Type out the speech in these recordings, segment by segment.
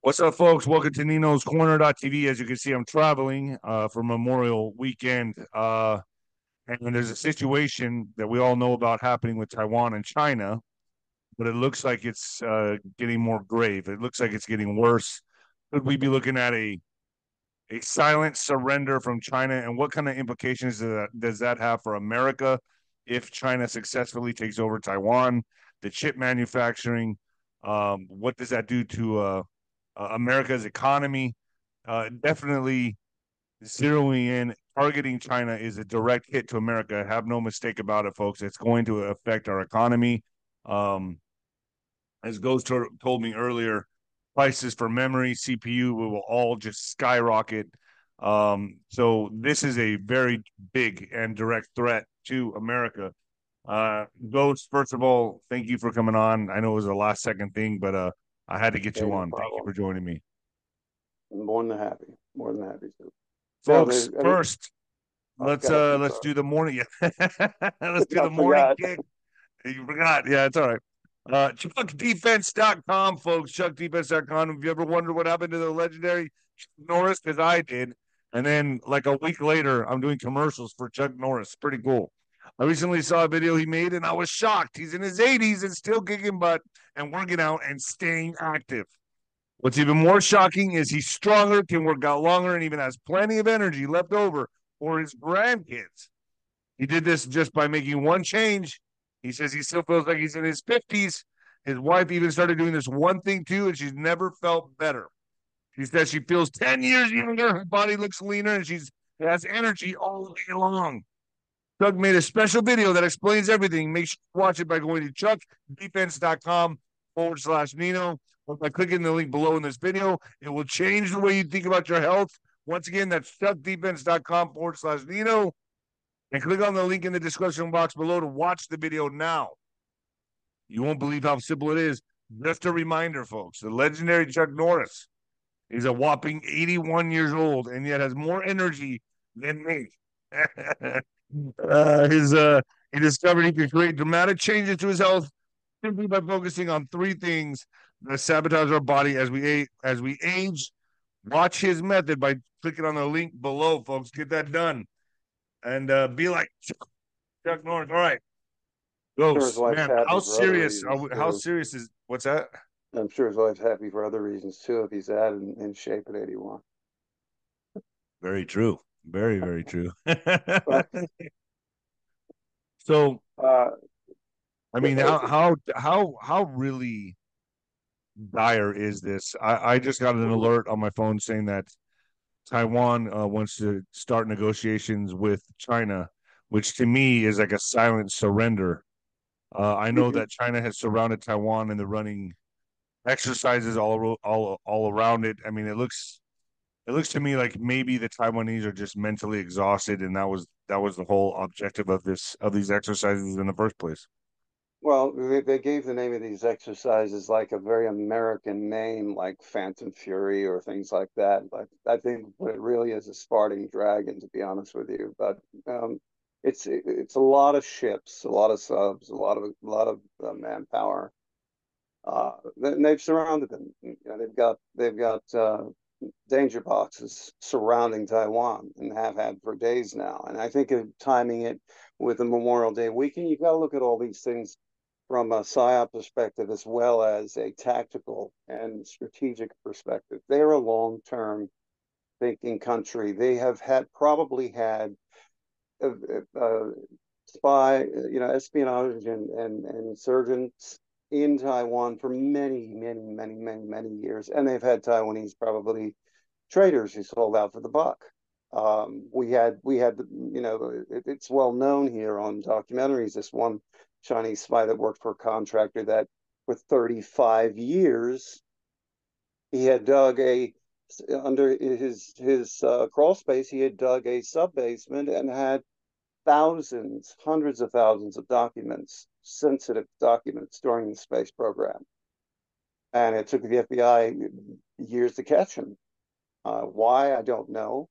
What's up, folks? Welcome to Nino's Corner.tv. As you can see, I'm traveling for Memorial Weekend. And there's a situation that we all know about happening with Taiwan and China, but it looks like it's getting more grave. It looks like it's getting worse. Could we be looking at a silent surrender from China? And what kind of implications does that have for America if China successfully takes over Taiwan, the chip manufacturing? What does that do to America's economy? Definitely zeroing in, targeting China is a direct hit to America. Have no mistake about it, folks. It's going to affect our economy. Um, as told me earlier, prices for memory, CPU will all just skyrocket. So this is a very big and direct threat to America. Ghost, first of all, thank you for coming on. I know it was a last second thing, but I had to get Okay, you no on. Thank you problem. for joining me. More than happy. More than happy to. Now, Folks, first, let's go ahead. I'm let's sorry. do the morning. Let's do I the morning forgot. kick. You forgot. Yeah, it's all right. ChuckDefense.com, folks. ChuckDefense.com. Have you ever wondered what happened to the legendary Chuck Norris? Because I did. And then, like a week later, I'm doing commercials for Chuck Norris. Pretty cool. I recently saw a video he made, and I was shocked. He's in his 80s and still kicking butt and working out and staying active. What's even more shocking is he's stronger, can work out longer, and even has plenty of energy left over for his grandkids. He did this just by making one change. He says he still feels like he's in his 50s. His wife even started doing this one thing too, and she's never felt better. She says she feels 10 years younger. Her body looks leaner, and she has energy all day long. Chuck made a special video that explains everything. Make sure you watch it by going to chuckdefense.com/Nino. Or by clicking the link below in this video, it will change the way you think about your health. Once again, that's chuckdefense.com/Nino. And click on the link in the description box below to watch the video now. You won't believe how simple it is. Just a reminder, folks, the legendary Chuck Norris is a whopping 81 years old and yet has more energy than me. His He discovered he could create dramatic changes to his health simply by focusing on three things that sabotage our body as we age. Watch his method by clicking on the link below, folks. Get that done and be like Chuck Norris. All right, Sure, his Ghost wife's man. happy How for other serious? reasons How too. serious is what's that? I'm sure his wife's happy for other reasons too if he's that in shape at 81. Very true. Very very true. But So uh, I mean, how really dire is this? I just got an alert on my phone saying that Taiwan wants to start negotiations with China, which to me is like a silent surrender. I know that China has surrounded Taiwan and they're running exercises all around it. I mean, it looks to me like maybe the Taiwanese are just mentally exhausted, and that was the whole objective of these exercises in the first place. well, they gave the name of these exercises like a very American name, like Phantom Fury or things like that. But I think what it really is Spartan Dragon, to be honest with you. But it's a lot of ships, a lot of subs, a lot of manpower. And they've surrounded them. You know, they've got danger boxes surrounding Taiwan and have had for days now. And I think of timing it with the Memorial Day weekend, you've got to look at all these things from a PSYOP perspective as well as a tactical and strategic perspective. They're a long-term thinking country. They have probably had uh, uh, espionage and insurgents in Taiwan for many, many, many, many, many years, and they've had Taiwanese probably traders who sold out for the buck. We had, it's well known here on documentaries. This one Chinese spy that worked for a contractor that for 35 years he had dug a under his crawl space. He had dug a sub basement and had thousands, hundreds of thousands of documents, sensitive documents during the space program. And it took the FBI years to catch him. Why, I don't know.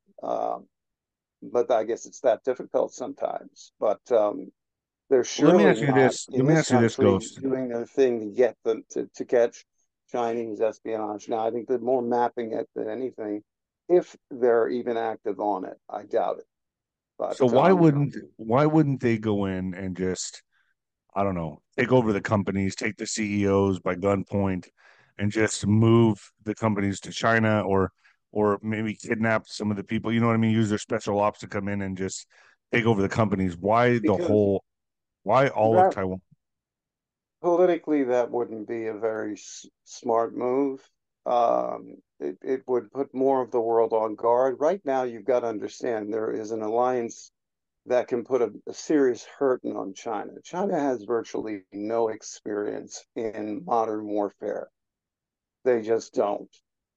But I guess it's that difficult sometimes. But they're Well, let me surely ask you not this. in Let me this ask you this, country Ghost. doing their thing to get them to catch Chinese espionage. Now, I think they're more mapping it than anything, if they're even active on it. I doubt it. But So why wouldn't they go in and just, I don't know, take over the companies, take the CEOs by gunpoint, and just move the companies to China, or maybe kidnap some of the people. You know what I mean? Use their special ops to come in and just take over the companies. Why the because whole? Why all of that Taiwan? politically, that wouldn't be a very smart move. It would put more of the world on guard. Right now, you've got to understand there is an alliance that can put a serious hurting on China. China has virtually no experience in modern warfare. They just don't.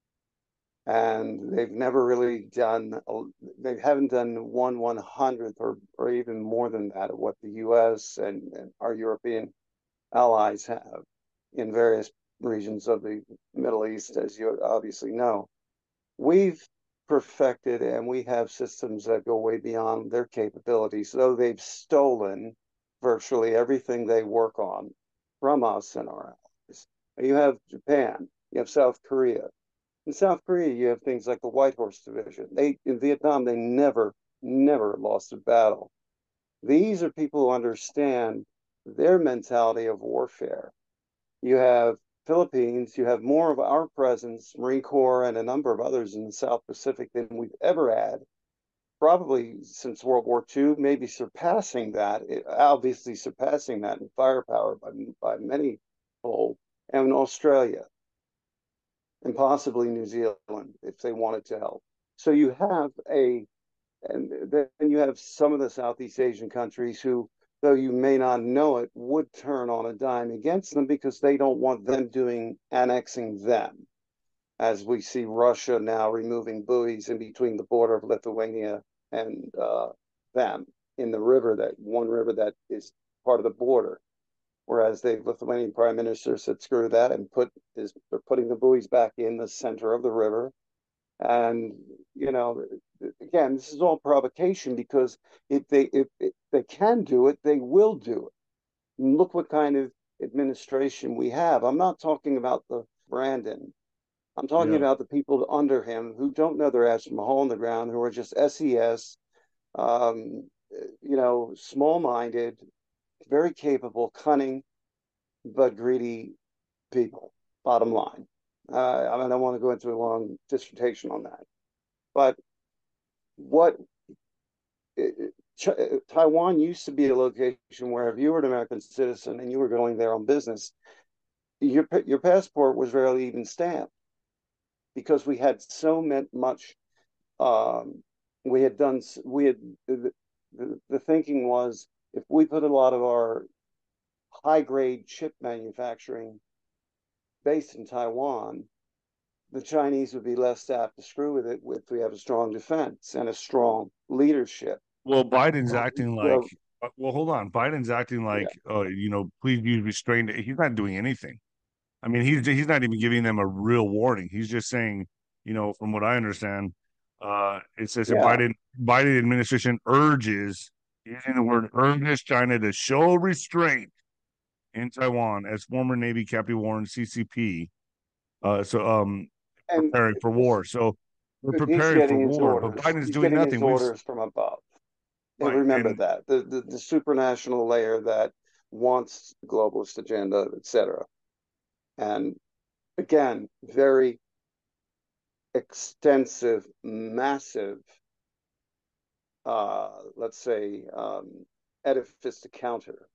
And they've never really done, they haven't done 1/100th or even more than that of what the US and our European allies have in various regions of the Middle East, as you obviously know. We've perfected and we have systems that go way beyond their capabilities, though they've stolen virtually everything they work on from us and our allies. You have Japan, you have South Korea. In South Korea, you have things like the White Horse Division. They in Vietnam, they never lost a battle. These are people who understand their mentality of warfare. You have Philippines, you have more of our presence, Marine Corps, and a number of others in the South Pacific than we've ever had, probably since World War II, maybe surpassing that, obviously surpassing that in firepower by many fold, and Australia, and possibly New Zealand if they wanted to help. So you have and then you have some of the Southeast Asian countries who, though you may not know it, would turn on a dime against them because they don't want them annexing them. As we see Russia now removing buoys in between the border of Lithuania and them in the river, that one river that is part of the border. Whereas the Lithuanian prime minister said, screw that, and they're putting the buoys back in the center of the river. And, you know, again, this is all provocation because if they can do it, they will do it. And look what kind of administration we have. I'm not talking about the Brandon. I'm talking Yeah. about the people under him who don't know their ass from a hole in the ground, who are just SES, small-minded, very capable, cunning, but greedy people. Bottom line. I mean, I don't want to go into a long dissertation on that, but what Taiwan used to be a location where if you were an American citizen and you were going there on business, your passport was rarely even stamped because we had so much. Um, we had done. We had the thinking was if we put a lot of our high grade chip manufacturing based in Taiwan, the Chinese would be less apt to screw with it if we have a strong defense and a strong leadership. Well, Biden's acting like. So Well, hold on. Biden's acting yeah, like, please use restraint. He's not doing anything. I mean, he's not even giving them a real warning. He's just saying, from what I understand, it says that yeah, Biden administration urges, using the word urges China to show restraint in Taiwan as former Navy Captain warned CCP. and Preparing for war. So we're he's preparing for getting his war, but orders. Biden's He's doing getting his nothing. orders from above. And Right, remember and that the supranational layer that wants the globalist agenda, etc. And again, very extensive, massive, let's say, edifice to counter.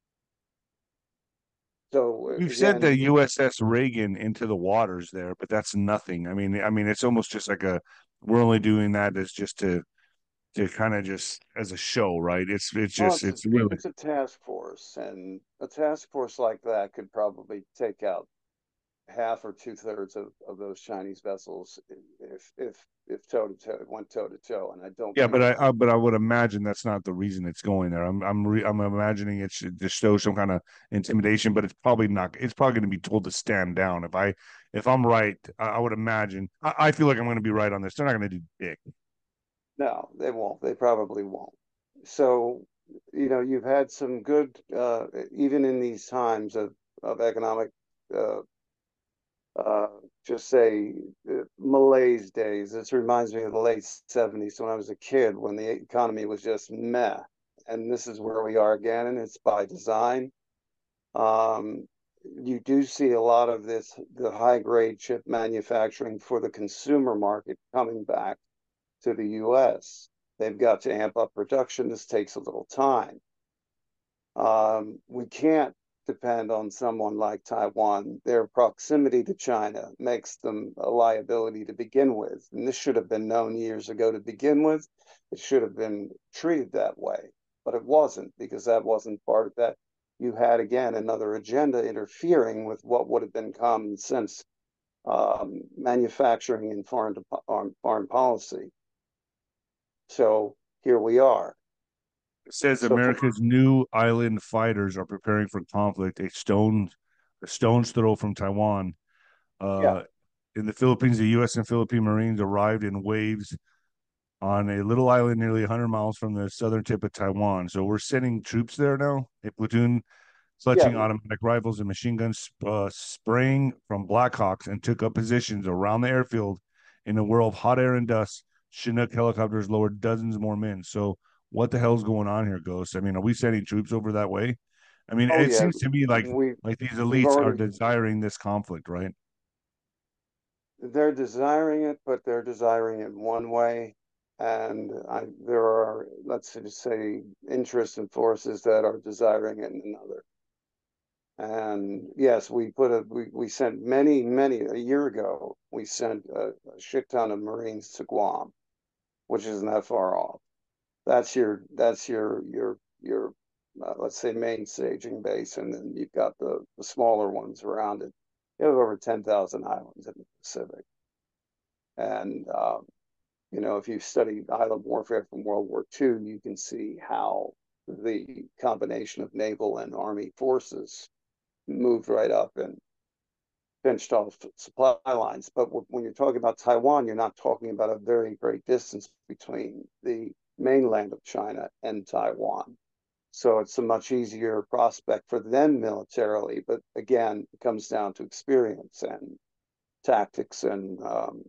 So we've sent the again, USS Reagan into the waters there, but that's nothing. I mean, it's almost just like we're only doing that as just to kind of just as a show, right? It's well, just it's really it's a task force, and a task force like that could probably take out half or two-thirds of those Chinese vessels if toe to toe went toe to toe, and I don't yeah, think it would. but I would imagine that's not the reason it's going there. I'm imagining it should just show some kind of intimidation, but it's probably not. It's probably going to be told to stand down. If I'm right, I would imagine. I feel like I'm going to be right on this. They're not going to do dick. No, they won't. They probably won't. So, you've had some good, even in these times of economic uh, uh, just say malaise days. This reminds me of the late 70s when I was a kid, when the economy was just meh. And this is where we are again, and it's by design. Um, you do see a lot of this, the high grade chip manufacturing for the consumer market coming back to the US. They've got to amp up production. This takes a little time. We can't depend on someone like Taiwan. Their proximity to China makes them a liability to begin with. And this should have been known years ago to begin with. It should have been treated that way, but it wasn't, because that wasn't part of that. You had, again, another agenda interfering with what would have been common sense manufacturing and foreign policy. So here we are. It says So for, America's new island fighters are preparing for conflict. A stone's throw from Taiwan. yeah, Uh, in the Philippines, the U.S. and Philippine Marines arrived in waves on a little island nearly 100 miles from the southern tip of Taiwan. So we're sending troops there now. A platoon yeah. clutching automatic rifles and machine guns, spraying from Blackhawks, and took up positions around the airfield in a whirl of hot air and dust. Chinook helicopters lowered dozens more men. So what the hell's going on here, Ghost? I mean, are we sending troops over that way? I mean, Oh it yeah, seems to me we like these we've elites are already desiring this conflict, right? they're desiring it, but they're desiring it one way, and there are, let's just say, interests and forces that are desiring it in another. And yes, we sent many a year ago. We sent a shit ton of Marines to Guam, which isn't that far off. That's your let's say main staging base, and then you've got the smaller ones around it. You have over 10,000 islands in the Pacific. And, if you study island warfare from World War II, you can see how the combination of naval and army forces moved right up and pinched off supply lines. But when you're talking about Taiwan, you're not talking about a very great distance between the mainland of China and Taiwan. So it's a much easier prospect for them militarily. But again, it comes down to experience and tactics and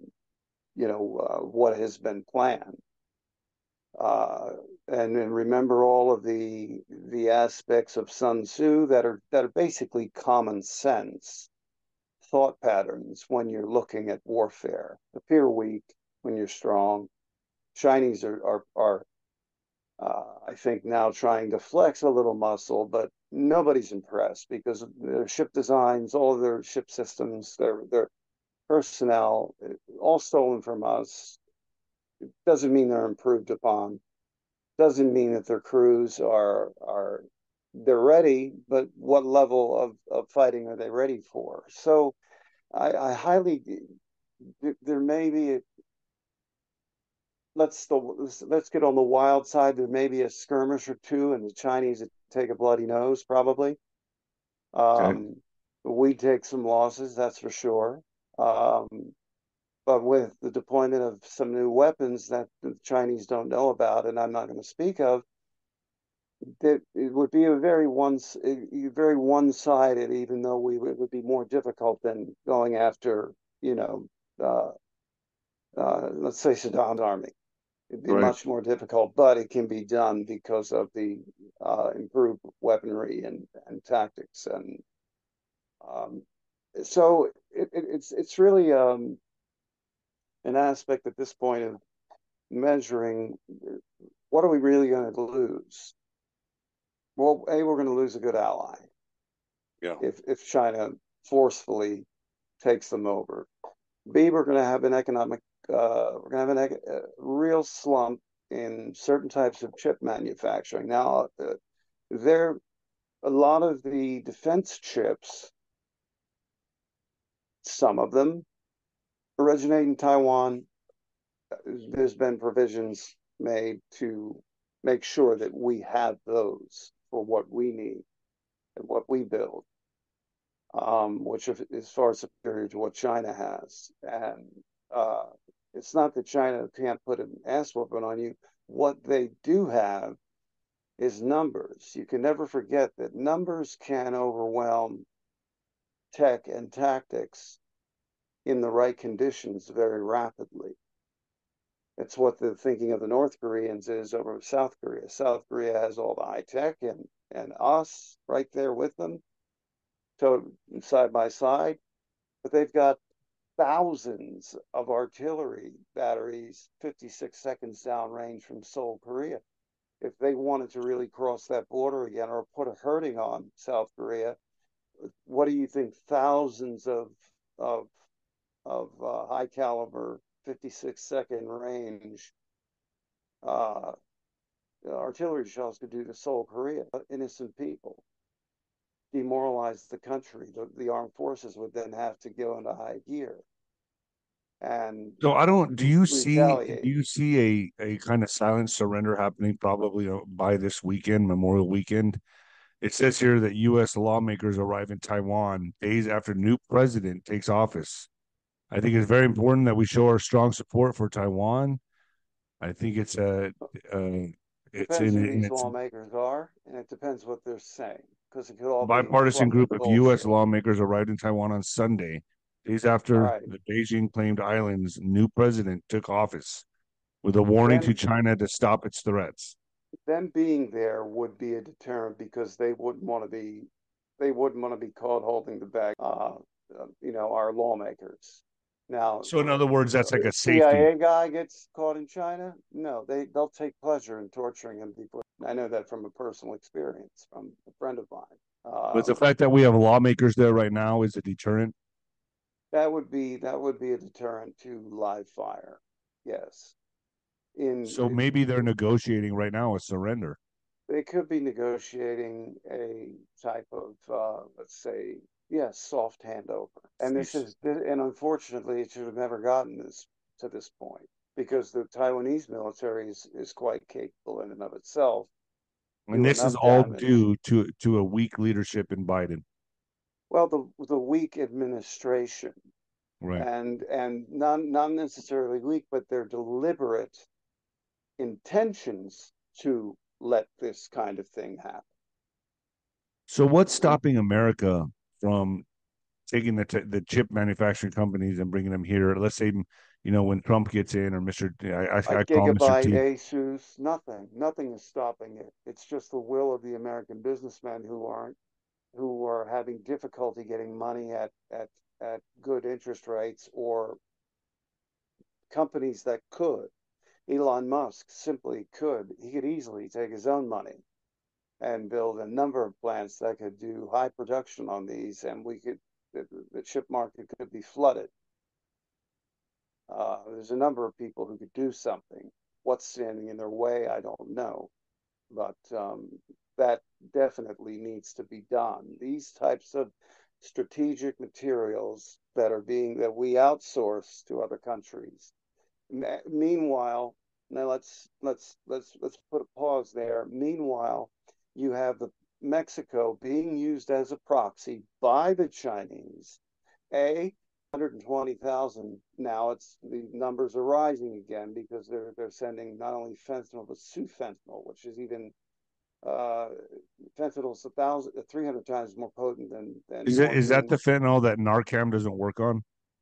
what has been planned. Uh, and then remember all of the aspects of Sun Tzu that are basically common sense thought patterns when you're looking at warfare. Appear weak when you're strong. Chinese are I think now trying to flex a little muscle, but nobody's impressed because their ship designs, all of their ship systems, their personnel, all stolen from us. Doesn't mean they're improved upon. Doesn't mean that their crews are they're ready, but what level of fighting are they ready for? So I highly there may be let's get on the wild side. There may be a skirmish or two, and the Chinese take a bloody nose probably. Okay. Um, we take some losses, that's for sure. Um, but with the deployment of some new weapons that the Chinese don't know about, and I'm not going to speak of, that it would be a very one-sided, even though it would be more difficult than going after, you know, uh, let's say Saddam's army. It'd be Right. much more difficult, but it can be done because of the improved weaponry and tactics, and um, so it's really an aspect at this point of measuring what are we really going to lose. Well, A, we're going to lose a good ally Yeah. if China forcefully takes them over. B, we're going to have an economic, we're going to have a real slump in certain types of chip manufacturing. Now, there a lot of the defense chips, some of them originate in Taiwan. There's been provisions made to make sure that we have those for what we need and what we build, which is far superior to what China has. And uh, it's not that China can't put an ass whooping on you. What they do have is numbers. You can never forget that numbers can overwhelm tech and tactics in the right conditions very rapidly. It's what the thinking of the North Koreans is over South Korea. South Korea has all the high tech and us right there with them, so side by side, but they've got thousands of artillery batteries 56 seconds downrange from Seoul, Korea. If they wanted to really cross that border again or put a hurting on South Korea, what do you think? Thousands of high caliber 56-second range uh, artillery shells could do to Seoul, Korea. Innocent people, demoralize the country. The armed forces would then have to go into high gear and So I don't. retaliate. Do you see a kind of silent surrender happening probably by this weekend, Memorial Weekend? It says here that U.S. lawmakers arrive in Taiwan days after new president takes office. I think it's very important that we show our strong support for Taiwan. I think it's Depends who in these its lawmakers are, and it depends what they're saying, because it could all be bipartisan fluff and group of U.S. bullshit. lawmakers arrived in Taiwan on Sunday, days All after right. the Beijing claimed island's new president took office, with a warning to Then China to stop its threats. them being there would be a deterrent because they wouldn't want to be caught holding the bag. Our lawmakers. Now, So, in other words, that's like a a safety. CIA guy gets caught in China. No, they'll take pleasure in torturing him before. I know that from a personal experience from a friend of mine. But the fact that we have lawmakers there right now is a deterrent. That would be a deterrent to live fire. Yes, in So maybe they're negotiating right now a surrender. they could be negotiating a type of, let's say, yes, soft handover. And unfortunately, it should have never gotten this to this point because the Taiwanese military is quite capable in and of itself, And do this is enough all damage. due to a weak leadership in Biden. Well, the weak administration Right. and not necessarily weak, but their deliberate intentions to let this kind of thing happen. So what's stopping America from taking the chip manufacturing companies and bringing them here? Let's say, when Trump gets in, or Mr. I Like call him Mr. Gigabyte, T. Asus, nothing is stopping it. It's just the will of the American businessmen who are having difficulty getting money at good interest rates, or companies that could. Elon Musk simply could. He could easily take his own money and build a number of plants that could do high production on these, and the chip market could be flooded. There's a number of people who could do something. What's standing in their way, I don't know, but that definitely needs to be done. These types of strategic materials that we outsource to other countries. Meanwhile, now let's put a pause there. Meanwhile, you have the Mexico being used as a proxy by the Chinese. 120,000 now. It's the numbers are rising again because they're sending not only fentanyl but sufentanil, which is even uh, fentanyl is 300 times more potent than Is that morphine. the fentanyl that Narcan doesn't work on?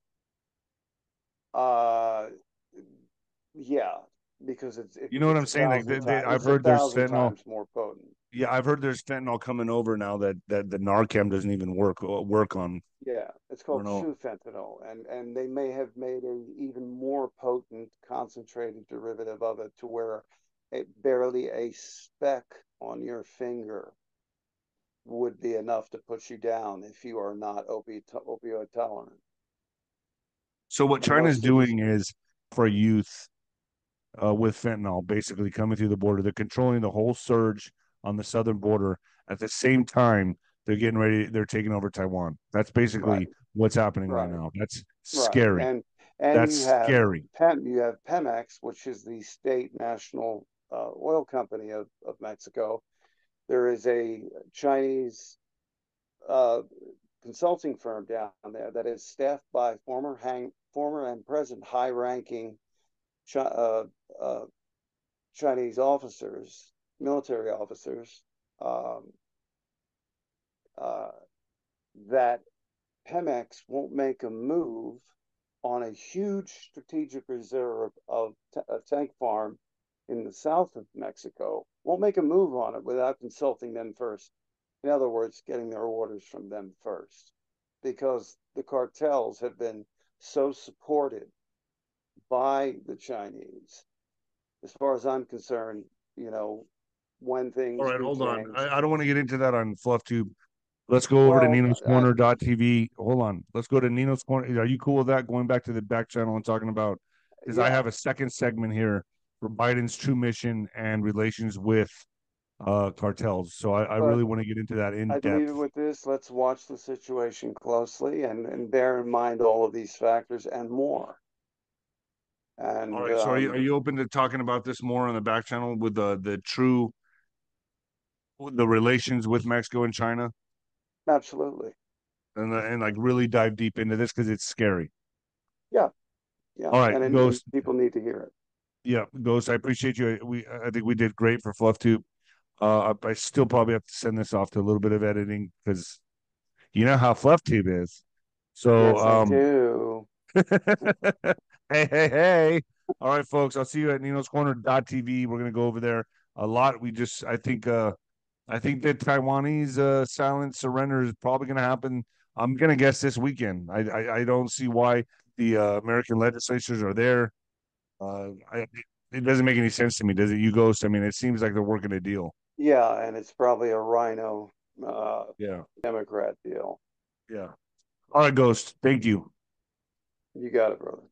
Uh, yeah, because You know what I'm saying? Like I've it's a heard there's thousand fentanyl. times more potent. Yeah, I've heard there's fentanyl coming over now that the Narcan doesn't even work on. Yeah, it's I don't called know. sufentanil, and they may have made a even more potent concentrated derivative of it to where barely a speck on your finger would be enough to put you down if you are not opioid tolerant. So what And China's most of these, doing is for youth with fentanyl basically coming through the border. They're controlling the whole surge on the southern border. At the same time, they're getting ready. They're taking over Taiwan. That's basically right, what's happening right right, now. That's right, scary. and That's scary. You have Pemex, which is the state national oil company of Mexico. There is a Chinese uh, consulting firm down there that is staffed by former and present high-ranking uh, uh, Chinese officers, military officers, um, uh, that Pemex won't make a move on a huge strategic reserve of a tank farm in the south of Mexico won't make a move on it without consulting them first. In other words, getting their orders from them first, because the cartels have been so supported by the Chinese. As far as I'm concerned, you know, when All things right, do hold on. change. I don't want to get into that on FluffTube. Let's go over to Well, Nino's Corner.tv. Hold on. Let's go to Nino's Corner. Are you cool with that? Going back to the back channel and talking about, because I yeah, have a second segment here for Biden's true mission and relations with cartels. So I but really want to get into that in I'd leave it depth. with this. Let's watch the situation closely and bear in mind all of these factors and more. All And right. So are you open to talking about this more on the back channel with the true the relations with Mexico and China absolutely. and like really dive deep into this because it's scary. Yeah, yeah. All right, And Ghost. people need to hear it. Yeah, Ghost. I appreciate you. I think we did great for FluffTube. I still probably have to send this off to a little bit of editing because you know how FluffTube is. So, Yes, I do. hey, hey, hey. All right, folks. I'll see you at Nino's Corner.tv. We're gonna go over there a lot. I think that Taiwanese silent surrender is probably gonna happen. I'm gonna guess this weekend. I don't see why the American legislatures are there. It doesn't make any sense to me, does it? You Ghost. I mean, it seems like they're working a deal. Yeah, and it's probably a Rhino Yeah, Democrat deal. yeah. All right, Ghost. Thank you. You got it, brother.